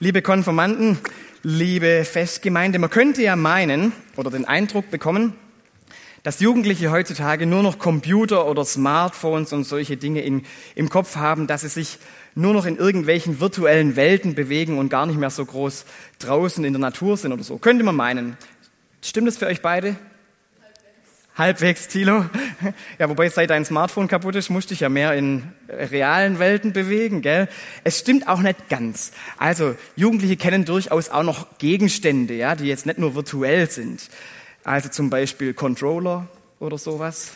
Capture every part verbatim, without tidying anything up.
Liebe Konfirmanden, liebe Festgemeinde, man könnte ja meinen oder den Eindruck bekommen, dass Jugendliche heutzutage nur noch Computer oder Smartphones und solche Dinge in, im Kopf haben, dass sie sich nur noch in irgendwelchen virtuellen Welten bewegen und gar nicht mehr so groß draußen in der Natur sind oder so. Könnte man meinen. Stimmt das für euch beide? Halbwegs, Thilo. Ja, wobei seit dein Smartphone kaputt ist, musst du dich ja mehr in realen Welten bewegen, gell? Es stimmt auch nicht ganz. Also, Jugendliche kennen durchaus auch noch Gegenstände, ja, die jetzt nicht nur virtuell sind. Also zum Beispiel Controller oder sowas.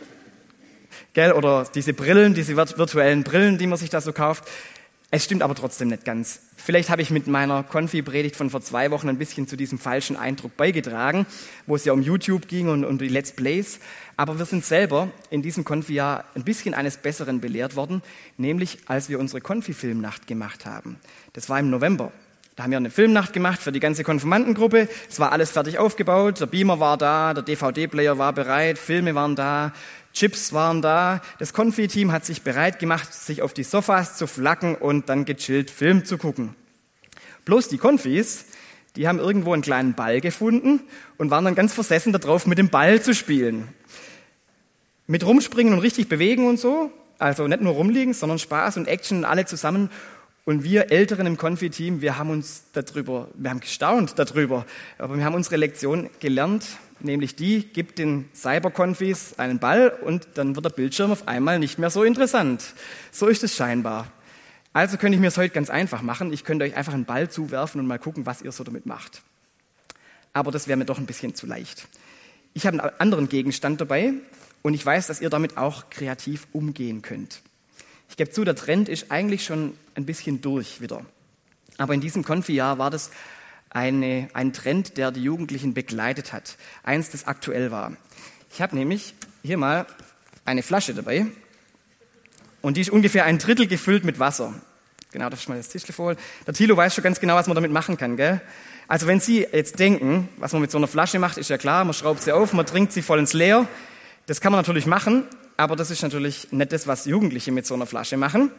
Gell? Oder diese Brillen, diese virtuellen Brillen, die man sich da so kauft. Es stimmt aber trotzdem nicht ganz. Vielleicht habe ich mit meiner Konfi-Predigt von vor zwei Wochen ein bisschen zu diesem falschen Eindruck beigetragen, wo es ja um YouTube ging und um die Let's Plays. Aber wir sind selber in diesem Konfi-Jahr ein bisschen eines Besseren belehrt worden, nämlich als wir unsere Konfi-Filmnacht gemacht haben. Das war im November. Da haben wir eine Filmnacht gemacht für die ganze Konfirmandengruppe. Es war alles fertig aufgebaut. Der Beamer war da, der D V D-Player war bereit, Filme waren da, Chips waren da. Das Konfi-Team hat sich bereit gemacht, sich auf die Sofas zu flacken und dann gechillt Film zu gucken. Bloß die Konfis, die haben irgendwo einen kleinen Ball gefunden und waren dann ganz versessen darauf, mit dem Ball zu spielen. Mit rumspringen und richtig bewegen und so. Also nicht nur rumliegen, sondern Spaß und Action, alle zusammen. Und wir Älteren im Konfi-Team, wir haben uns darüber, wir haben gestaunt darüber, aber wir haben unsere Lektion gelernt, nämlich die, gibt den Cyber-Konfis einen Ball und dann wird der Bildschirm auf einmal nicht mehr so interessant. So ist es scheinbar. Also könnte ich mir es heute ganz einfach machen. Ich könnte euch einfach einen Ball zuwerfen und mal gucken, was ihr so damit macht. Aber das wäre mir doch ein bisschen zu leicht. Ich habe einen anderen Gegenstand dabei und ich weiß, dass ihr damit auch kreativ umgehen könnt. Ich gebe zu, der Trend ist eigentlich schon ein bisschen durch wieder. Aber in diesem Konfi-Jahr war das eine, ein Trend, der die Jugendlichen begleitet hat. Eins, das aktuell war. Ich habe nämlich hier mal eine Flasche dabei und die ist ungefähr ein Drittel gefüllt mit Wasser. Genau, darf ich mal das Tischchen vorholen. Der Thilo weiß schon ganz genau, was man damit machen kann, gell? Also wenn Sie jetzt denken, was man mit so einer Flasche macht, ist ja klar, man schraubt sie auf, man trinkt sie voll ins Leer. Das kann man natürlich machen, aber das ist natürlich nicht das, was Jugendliche mit so einer Flasche machen.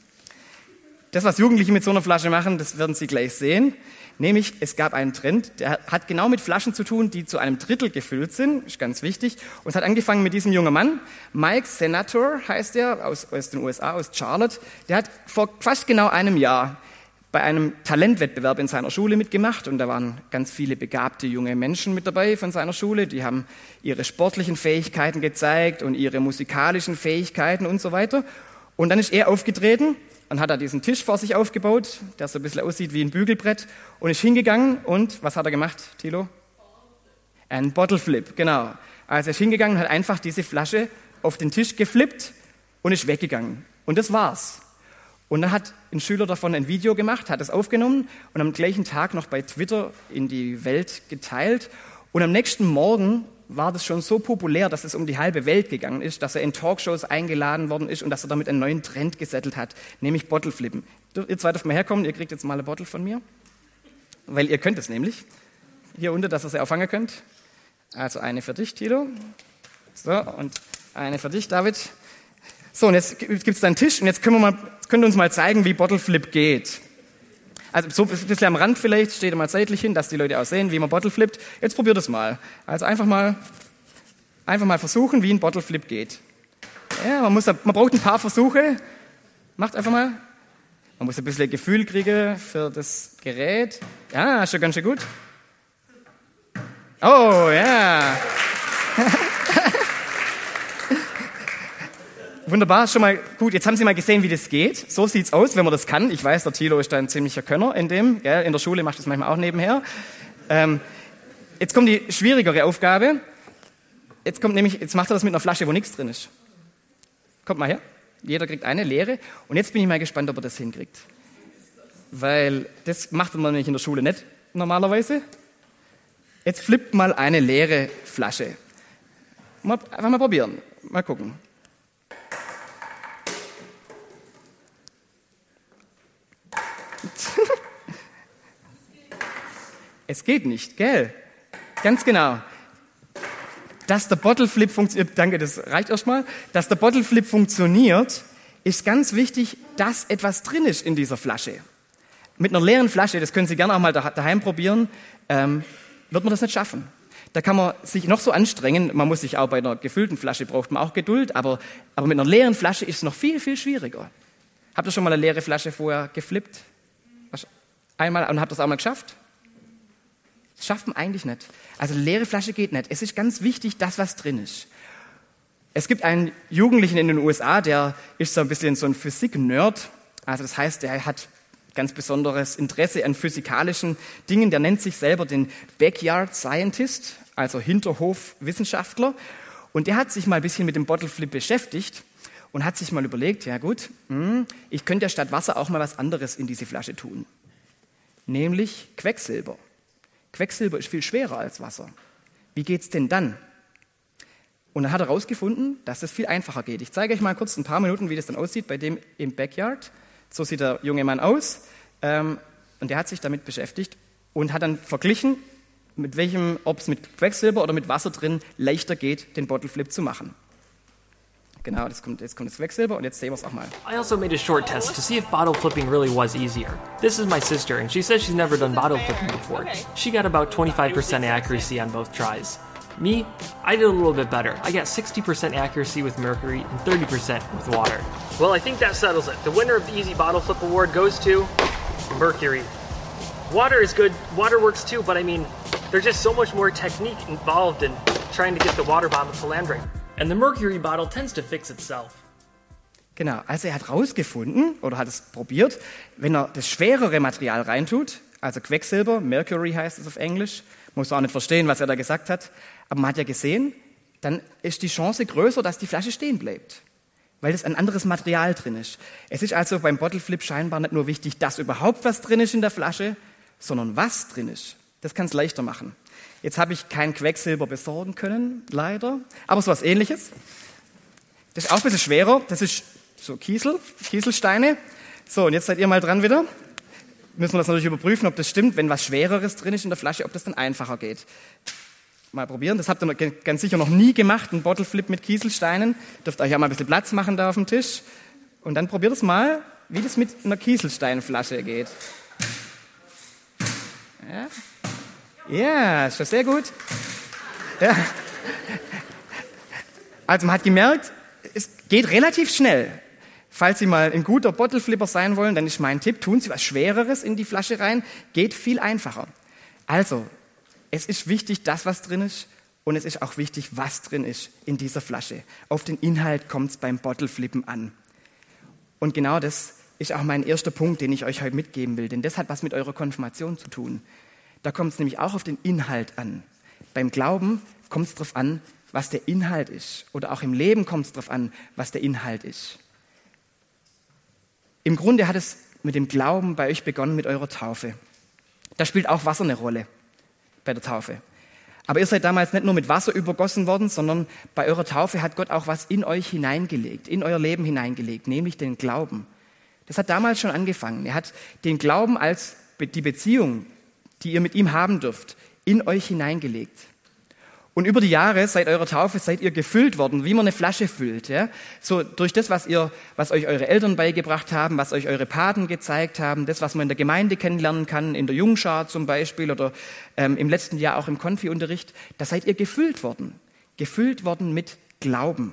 Das, was Jugendliche mit so einer Flasche machen, das werden Sie gleich sehen. Nämlich, es gab einen Trend, der hat genau mit Flaschen zu tun, die zu einem Drittel gefüllt sind, ist ganz wichtig. Und es hat angefangen mit diesem jungen Mann, Mike Senator heißt er, aus, aus den U S A, aus Charlotte. Der hat vor fast genau einem Jahr bei einem Talentwettbewerb in seiner Schule mitgemacht und da waren ganz viele begabte junge Menschen mit dabei von seiner Schule. Die haben ihre sportlichen Fähigkeiten gezeigt und ihre musikalischen Fähigkeiten und so weiter. Und dann ist er aufgetreten und hat da diesen Tisch vor sich aufgebaut, der so ein bisschen aussieht wie ein Bügelbrett und ist hingegangen und, was hat er gemacht, Thilo? Ein Bottle Flip, genau. Also er ist hingegangen und hat einfach diese Flasche auf den Tisch geflippt und ist weggegangen. Und das war's. Und dann hat ein Schüler davon ein Video gemacht, hat es aufgenommen und am gleichen Tag noch bei Twitter in die Welt geteilt. Und am nächsten Morgen war das schon so populär, dass es um die halbe Welt gegangen ist, dass er in Talkshows eingeladen worden ist und dass er damit einen neuen Trend gesettelt hat, nämlich Bottle Flippen. Ihr zwei dürft mal herkommen, ihr kriegt jetzt mal eine Bottle von mir, weil ihr könnt es nämlich. Hier unten, dass ihr sie auffangen könnt. Also eine für dich, Tilo. So, und eine für dich, David. So, und jetzt gibt es da einen Tisch und jetzt können wir mal, jetzt könnt ihr uns mal zeigen, wie Bottle Flip geht. Also so ein bisschen am Rand vielleicht, steht ihr mal seitlich hin, dass die Leute auch sehen, wie man Bottle flippt. Jetzt probiert es mal. Also einfach mal, einfach mal versuchen, wie ein Bottle Flip geht. Ja, man, muss, man braucht ein paar Versuche. Macht einfach mal. Man muss ein bisschen Gefühl kriegen für das Gerät. Ja, schon ganz schön gut. Oh, ja. Wunderbar, schon mal gut. Jetzt haben Sie mal gesehen, wie das geht. So sieht's aus, wenn man das kann. Ich weiß, der Thilo ist da ein ziemlicher Könner in dem. Gell? In der Schule macht das manchmal auch nebenher. Ähm, jetzt kommt die schwierigere Aufgabe. Jetzt kommt nämlich, jetzt macht er das mit einer Flasche, wo nichts drin ist. Kommt mal her. Jeder kriegt eine leere. Und jetzt bin ich mal gespannt, ob er das hinkriegt. Weil das macht man nämlich in der Schule nicht normalerweise. Jetzt flippt mal eine leere Flasche. Mal, einfach mal probieren. Mal gucken. Es geht nicht, gell? Ganz genau. Dass der Bottle Flip funktioniert, danke, das reicht erstmal. Dass der Bottle Flip funktioniert, ist ganz wichtig, dass etwas drin ist in dieser Flasche. mit einer leeren Flasche, das können Sie gerne auch mal daheim probieren, ähm, wird man das nicht schaffen. Da kann man sich noch so anstrengen, man muss sich auch bei einer gefüllten Flasche, braucht man auch Geduld, aber, aber mit einer leeren Flasche ist es noch viel, viel schwieriger. Habt ihr schon mal eine leere Flasche vorher geflippt? Einmal und habt ihr es auch mal geschafft? Das schafft man eigentlich nicht. Also eine leere Flasche geht nicht. Es ist ganz wichtig, das, was drin ist. Es gibt einen Jugendlichen in den U S A, der ist so ein bisschen so ein Physik-Nerd. Also das heißt, der hat ganz besonderes Interesse an physikalischen Dingen. Der nennt sich selber den Backyard Scientist, also Hinterhof-Wissenschaftler. Und der hat sich mal ein bisschen mit dem Bottle Flip beschäftigt und hat sich mal überlegt, ja gut, ich könnte ja statt Wasser auch mal was anderes in diese Flasche tun. Nämlich Quecksilber. Quecksilber ist viel schwerer als Wasser. Wie geht's denn dann? Und dann hat er herausgefunden, dass das viel einfacher geht. Ich zeige euch mal kurz ein paar Minuten, wie das dann aussieht bei dem im Backyard. So sieht der junge Mann aus. Ähm, und der hat sich damit beschäftigt und hat dann verglichen, mit welchem, ob es mit Quecksilber oder mit Wasser drin leichter geht, den Bottle Flip zu machen. Genau, das kommt, jetzt kommt das Quecksilber und jetzt sehen wir es auch mal. I also made a short test to see if bottle flipping really was easier. This is my sister, and she says she's never done bottle flipping before. She got about twenty-five percent accuracy on both tries. Me, I did a little bit better. I got sixty percent accuracy with mercury and thirty percent with water. Well, I think that settles it. The winner of the Easy Bottle Flip Award goes to mercury. Water is good. Water works too, but I mean, there's just so much more technique involved in trying to get the water bottle to land right. And the mercury bottle tends to fix itself. Genau, also er hat rausgefunden oder hat es probiert, wenn er das schwerere Material reintut, also Quecksilber, Mercury heißt es auf Englisch, muss auch nicht verstehen, was er da gesagt hat, aber man hat ja gesehen, dann ist die Chance größer, dass die Flasche stehen bleibt, weil das ein anderes Material drin ist. Es ist also beim Bottle Flip scheinbar nicht nur wichtig, dass überhaupt was drin ist in der Flasche, sondern was drin ist. Das kann es leichter machen. Jetzt habe ich kein Quecksilber besorgen können, leider, aber so was Ähnliches. Das ist auch ein bisschen schwerer, das ist so Kiesel, Kieselsteine. So, und jetzt seid ihr mal dran wieder. Müssen wir das natürlich überprüfen, ob das stimmt, wenn was Schwereres drin ist in der Flasche, ob das dann einfacher geht. Mal probieren, das habt ihr ganz sicher noch nie gemacht, ein Bottle Flip mit Kieselsteinen. Dürft euch ja mal ein bisschen Platz machen da auf dem Tisch. Und dann probiert es mal, wie das mit einer Kieselsteinflasche geht. Ja. Ja, ist das sehr gut. Ja. Also man hat gemerkt, es geht relativ schnell. Falls Sie mal ein guter Bottle Flipper sein wollen, dann ist mein Tipp, tun Sie was Schwereres in die Flasche rein, geht viel einfacher. Also, es ist wichtig, das, was drin ist, und es ist auch wichtig, was drin ist in dieser Flasche. Auf den Inhalt kommt es beim Bottle Flippen an. Und genau das ist auch mein erster Punkt, den ich euch heute mitgeben will, denn das hat was mit eurer Konfirmation zu tun. Da kommt es nämlich auch auf den Inhalt an. Beim Glauben kommt es darauf an, was der Inhalt ist. Oder auch im Leben kommt es darauf an, was der Inhalt ist. Im Grunde hat es mit dem Glauben bei euch begonnen mit eurer Taufe. Da spielt auch Wasser eine Rolle bei der Taufe. Aber ihr seid damals nicht nur mit Wasser übergossen worden, sondern bei eurer Taufe hat Gott auch was in euch hineingelegt, in euer Leben hineingelegt, nämlich den Glauben. Das hat damals schon angefangen. Er hat den Glauben als die Beziehung, die ihr mit ihm haben dürft, in euch hineingelegt. Und über die Jahre, seit eurer Taufe, seid ihr gefüllt worden, wie man eine Flasche füllt. Ja? So durch das, was ihr, was euch eure Eltern beigebracht haben, was euch eure Paten gezeigt haben, das, was man in der Gemeinde kennenlernen kann, in der Jungschar zum Beispiel oder ähm, im letzten Jahr auch im Konfi-Unterricht, da seid ihr gefüllt worden. Gefüllt worden mit Glauben.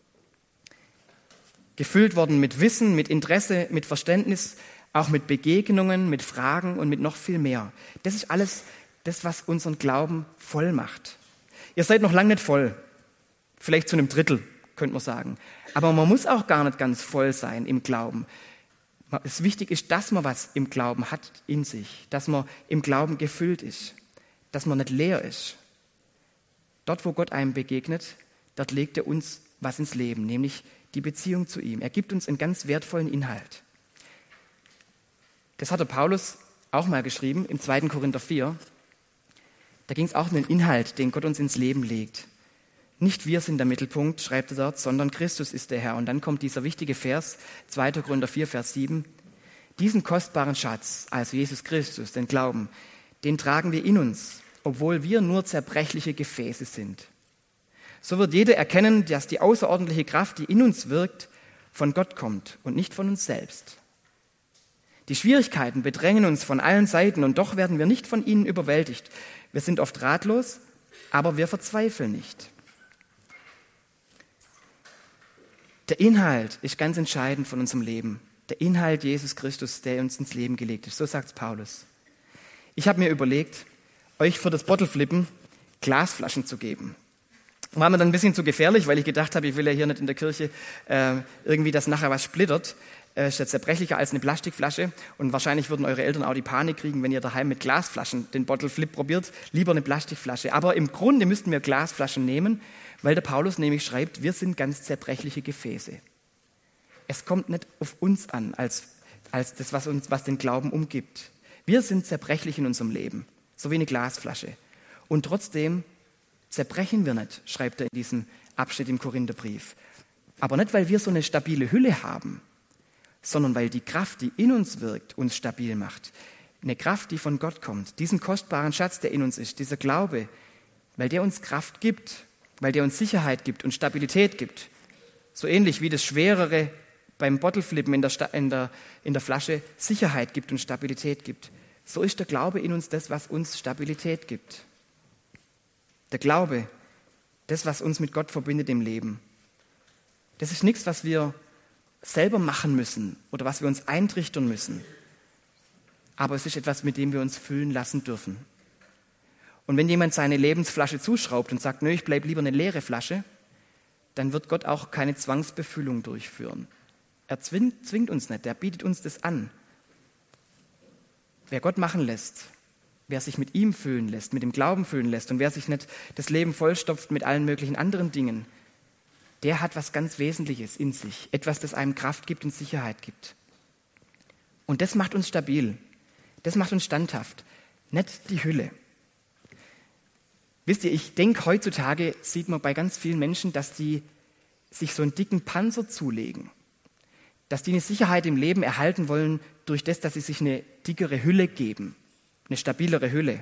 Gefüllt worden mit Wissen, mit Interesse, mit Verständnis, auch mit Begegnungen, mit Fragen und mit noch viel mehr. Das ist alles das, was unseren Glauben voll macht. Ihr seid noch lange nicht voll. Vielleicht zu einem Drittel, könnte man sagen. Aber man muss auch gar nicht ganz voll sein im Glauben. Es wichtig ist, dass man was im Glauben hat in sich. Dass man im Glauben gefüllt ist. Dass man nicht leer ist. Dort, wo Gott einem begegnet, dort legt er uns was ins Leben, nämlich die Beziehung zu ihm. Er gibt uns einen ganz wertvollen Inhalt. Das hat der Paulus auch mal geschrieben im zweiten Korinther vier. Da ging es auch um den Inhalt, den Gott uns ins Leben legt. Nicht wir sind der Mittelpunkt, schreibt er dort, sondern Christus ist der Herr. Und dann kommt dieser wichtige Vers, zweiter Korinther vier, Vers sieben. Diesen kostbaren Schatz, also Jesus Christus, den Glauben, den tragen wir in uns, obwohl wir nur zerbrechliche Gefäße sind. So wird jeder erkennen, dass die außerordentliche Kraft, die in uns wirkt, von Gott kommt und nicht von uns selbst. Die Schwierigkeiten bedrängen uns von allen Seiten und doch werden wir nicht von ihnen überwältigt. Wir sind oft ratlos, aber wir verzweifeln nicht. Der Inhalt ist ganz entscheidend von unserem Leben. Der Inhalt Jesus Christus, der uns ins Leben gelegt ist. So sagt Paulus. Ich habe mir überlegt, euch für das Bottleflippen Glasflaschen zu geben. War mir dann ein bisschen zu gefährlich, weil ich gedacht habe, ich will ja hier nicht in der Kirche äh, irgendwie, dass nachher was splittert. Äh, ist ja zerbrechlicher als eine Plastikflasche. Und wahrscheinlich würden eure Eltern auch die Panik kriegen, wenn ihr daheim mit Glasflaschen den Bottleflip probiert. Lieber eine Plastikflasche. Aber im Grunde müssten wir Glasflaschen nehmen, weil der Paulus nämlich schreibt, wir sind ganz zerbrechliche Gefäße. Es kommt nicht auf uns an, als, als das, was uns, was den Glauben umgibt. Wir sind zerbrechlich in unserem Leben, so wie eine Glasflasche. Und trotzdem zerbrechen wir nicht, schreibt er in diesem Abschnitt im Korintherbrief. Aber nicht, weil wir so eine stabile Hülle haben, sondern weil die Kraft, die in uns wirkt, uns stabil macht. Eine Kraft, die von Gott kommt. Diesen kostbaren Schatz, der in uns ist, dieser Glaube, weil der uns Kraft gibt, weil der uns Sicherheit gibt und Stabilität gibt. So ähnlich wie das Schwerere beim Bottleflippen in der, Sta- in der, in der Flasche Sicherheit gibt und Stabilität gibt. So ist der Glaube in uns das, was uns Stabilität gibt. Der Glaube, das, was uns mit Gott verbindet im Leben. Das ist nichts, was wir selber machen müssen oder was wir uns eintrichtern müssen. Aber es ist etwas, mit dem wir uns füllen lassen dürfen. Und wenn jemand seine Lebensflasche zuschraubt und sagt, nö, ich bleibe lieber eine leere Flasche, dann wird Gott auch keine Zwangsbefüllung durchführen. Er zwingt, zwingt uns nicht, er bietet uns das an. Wer Gott machen lässt, wer sich mit ihm füllen lässt, mit dem Glauben füllen lässt und wer sich nicht das Leben vollstopft mit allen möglichen anderen Dingen, der hat was ganz Wesentliches in sich, etwas, das einem Kraft gibt und Sicherheit gibt. Und das macht uns stabil, das macht uns standhaft, nicht die Hülle. Wisst ihr, ich denke, heutzutage sieht man bei ganz vielen Menschen, dass die sich so einen dicken Panzer zulegen, dass die eine Sicherheit im Leben erhalten wollen durch das, dass sie sich eine dickere Hülle geben, eine stabilere Hülle.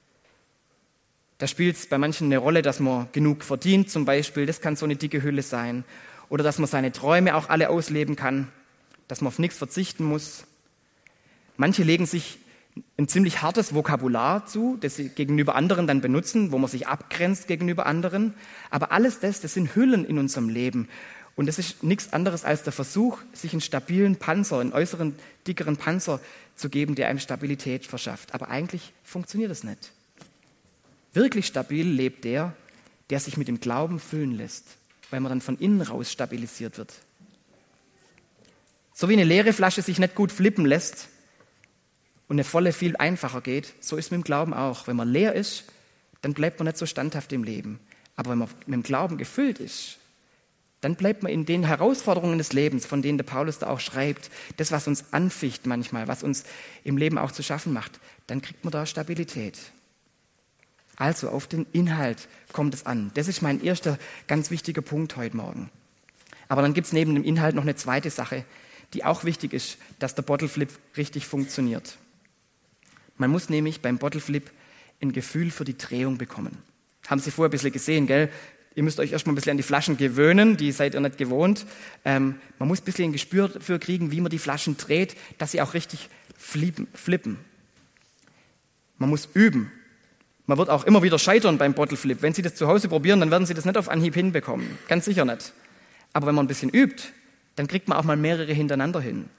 Da spielt es bei manchen eine Rolle, dass man genug verdient zum Beispiel, das kann so eine dicke Hülle sein. Oder dass man seine Träume auch alle ausleben kann, dass man auf nichts verzichten muss. Manche legen sich ein ziemlich hartes Vokabular zu, das sie gegenüber anderen dann benutzen, wo man sich abgrenzt gegenüber anderen. Aber alles das, das sind Hüllen in unserem Leben. Und das ist nichts anderes als der Versuch, sich einen stabilen Panzer, einen äußeren, dickeren Panzer zu geben, der einem Stabilität verschafft. Aber eigentlich funktioniert das nicht. Wirklich stabil lebt der, der sich mit dem Glauben füllen lässt, weil man dann von innen raus stabilisiert wird. So wie eine leere Flasche sich nicht gut flippen lässt und eine volle viel einfacher geht, so ist es mit dem Glauben auch. Wenn man leer ist, dann bleibt man nicht so standhaft im Leben. Aber wenn man mit dem Glauben gefüllt ist, dann bleibt man in den Herausforderungen des Lebens, von denen der Paulus da auch schreibt, das, was uns anficht manchmal, was uns im Leben auch zu schaffen macht, dann kriegt man da Stabilität. Also auf den Inhalt kommt es an. Das ist mein erster ganz wichtiger Punkt heute Morgen. Aber dann gibt es neben dem Inhalt noch eine zweite Sache, die auch wichtig ist, dass der Bottleflip richtig funktioniert. Man muss nämlich beim Bottleflip ein Gefühl für die Drehung bekommen. Haben Sie vorher ein bisschen gesehen, gell? Ihr müsst euch erstmal ein bisschen an die Flaschen gewöhnen, die seid ihr nicht gewohnt. Ähm, man muss ein bisschen ein Gespür dafür kriegen, wie man die Flaschen dreht, dass sie auch richtig flippen. flippen. Man muss üben. Man wird auch immer wieder scheitern beim Bottleflip. Wenn Sie das zu Hause probieren, dann werden Sie das nicht auf Anhieb hinbekommen. Ganz sicher nicht. Aber wenn man ein bisschen übt, dann kriegt man auch mal mehrere hintereinander hin.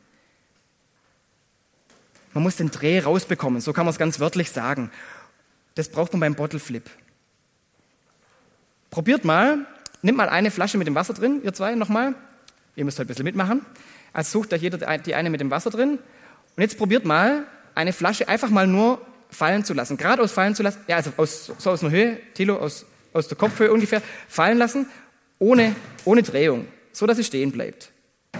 Man muss den Dreh rausbekommen, so kann man es ganz wörtlich sagen. Das braucht man beim Bottleflip. Probiert mal, nehmt mal eine Flasche mit dem Wasser drin, ihr zwei nochmal. Ihr müsst halt ein bisschen mitmachen. Also sucht euch jeder die eine mit dem Wasser drin. Und jetzt probiert mal, eine Flasche einfach mal nur fallen zu lassen. Geradeaus fallen zu lassen, ja, also aus, so aus einer Höhe, Thilo, aus, aus der Kopfhöhe ungefähr, fallen lassen, ohne, ohne Drehung, so dass sie stehen bleibt.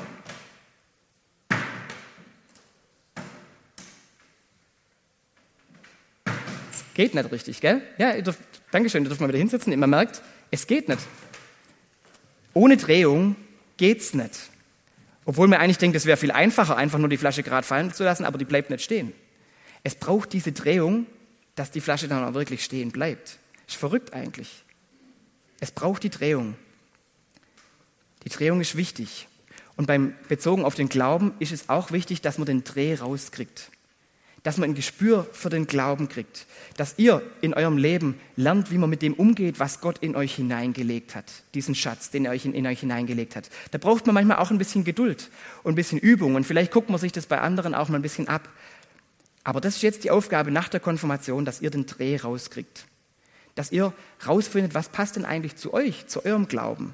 Es geht nicht richtig, gell? Ja, ihr dürft, Dankeschön, ihr dürft mal wieder hinsetzen. Man merkt, es geht nicht. Ohne Drehung geht's nicht. Obwohl man eigentlich denkt, es wäre viel einfacher, einfach nur die Flasche gerade fallen zu lassen, aber die bleibt nicht stehen. Es braucht diese Drehung, dass die Flasche dann auch wirklich stehen bleibt. Ist verrückt eigentlich. Es braucht die Drehung. Die Drehung ist wichtig. Und beim bezogen auf den Glauben ist es auch wichtig, dass man den Dreh rauskriegt. Dass man ein Gespür für den Glauben kriegt. Dass ihr in eurem Leben lernt, wie man mit dem umgeht, was Gott in euch hineingelegt hat. Diesen Schatz, den er euch in, in euch hineingelegt hat. Da braucht man manchmal auch ein bisschen Geduld und ein bisschen Übung. Und vielleicht guckt man sich das bei anderen auch mal ein bisschen ab. Aber das ist jetzt die Aufgabe nach der Konfirmation, dass ihr den Dreh rauskriegt. Dass ihr rausfindet, was passt denn eigentlich zu euch, zu eurem Glauben.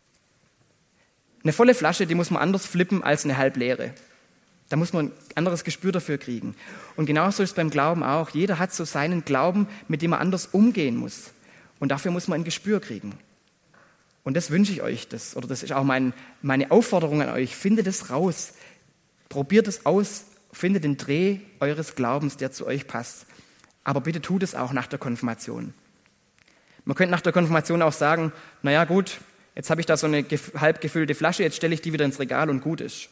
Eine volle Flasche, die muss man anders flippen als eine halbleere. Da muss man ein anderes Gespür dafür kriegen. Und genauso ist es beim Glauben auch. Jeder hat so seinen Glauben, mit dem er anders umgehen muss. Und dafür muss man ein Gespür kriegen. Und das wünsche ich euch. Das, oder das ist auch mein, meine Aufforderung an euch. Findet es raus. Probiert es aus. Findet den Dreh eures Glaubens, der zu euch passt. Aber bitte tut es auch nach der Konfirmation. Man könnte nach der Konfirmation auch sagen, naja gut, jetzt habe ich da so eine halb gefüllte Flasche, jetzt stelle ich die wieder ins Regal und gut ist.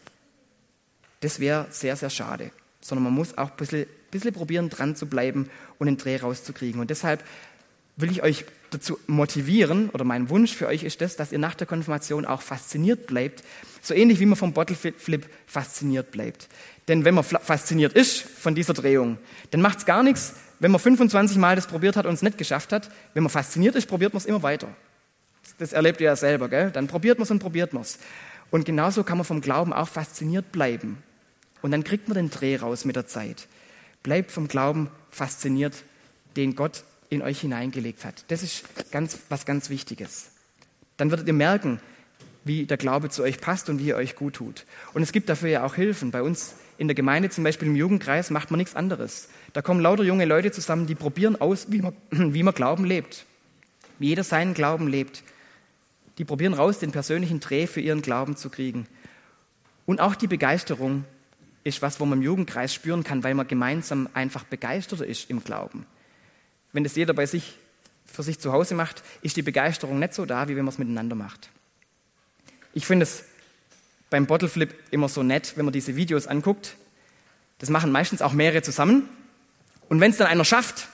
Das wäre sehr, sehr schade. Sondern man muss auch ein bisschen, bisschen probieren, dran zu bleiben und den Dreh rauszukriegen. Und deshalb will ich euch dazu motivieren, oder mein Wunsch für euch ist das, dass ihr nach der Konfirmation auch fasziniert bleibt, so ähnlich wie man vom Bottle Flip fasziniert bleibt. Denn wenn man fasziniert ist von dieser Drehung, dann macht es gar nichts, wenn man fünfundzwanzig Mal das probiert hat und es nicht geschafft hat. Wenn man fasziniert ist, probiert man es immer weiter. Das erlebt ihr ja selber, gell? Dann probiert man es und probiert man es. Und genauso kann man vom Glauben auch fasziniert bleiben. Und dann kriegt man den Dreh raus mit der Zeit. Bleibt vom Glauben fasziniert, den Gott in euch hineingelegt hat. Das ist ganz, was ganz Wichtiges. Dann werdet ihr merken, wie der Glaube zu euch passt und wie er euch gut tut. Und es gibt dafür ja auch Hilfen. Bei uns in der Gemeinde, zum Beispiel im Jugendkreis, macht man nichts anderes. Da kommen lauter junge Leute zusammen, die probieren aus, wie man, wie man Glauben lebt. Wie jeder seinen Glauben lebt. Die probieren raus, den persönlichen Dreh für ihren Glauben zu kriegen. Und auch die Begeisterung ist was, wo man im Jugendkreis spüren kann, weil man gemeinsam einfach begeisterter ist im Glauben. Wenn das jeder bei sich, für sich zu Hause macht, ist die Begeisterung nicht so da, wie wenn man es miteinander macht. Ich finde es beim Bottle Flip immer so nett, wenn man diese Videos anguckt. Das machen meistens auch mehrere zusammen. Und wenn es dann einer schafft,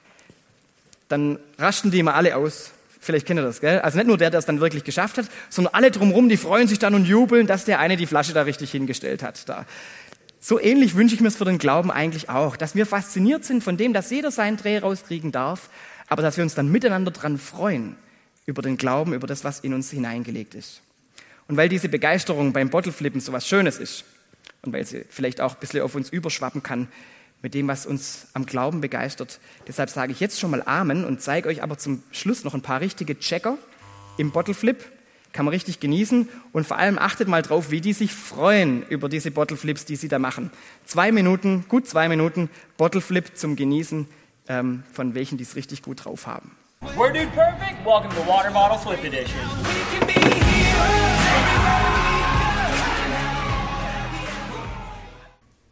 dann rasten die immer alle aus. Vielleicht kennt ihr das, gell? Also nicht nur der, der es dann wirklich geschafft hat, sondern alle drumherum, die freuen sich dann und jubeln, dass der eine die Flasche da richtig hingestellt hat. Da. So ähnlich wünsche ich mir es für den Glauben eigentlich auch, dass wir fasziniert sind von dem, dass jeder seinen Dreh rauskriegen darf, aber dass wir uns dann miteinander dran freuen über den Glauben, über das, was in uns hineingelegt ist. Und weil diese Begeisterung beim Bottleflippen so was Schönes ist und weil sie vielleicht auch ein bisschen auf uns überschwappen kann mit dem, was uns am Glauben begeistert, deshalb sage ich jetzt schon mal Amen und zeige euch aber zum Schluss noch ein paar richtige Checker im Bottleflip. Kann man richtig genießen und vor allem achtet mal drauf, wie die sich freuen über diese Bottleflips, die sie da machen. Zwei Minuten, gut zwei Minuten Bottleflip zum Genießen, ähm, von welchen die es richtig gut drauf haben. We're Dude Perfect. Welcome to Water Bottle Flip Edition.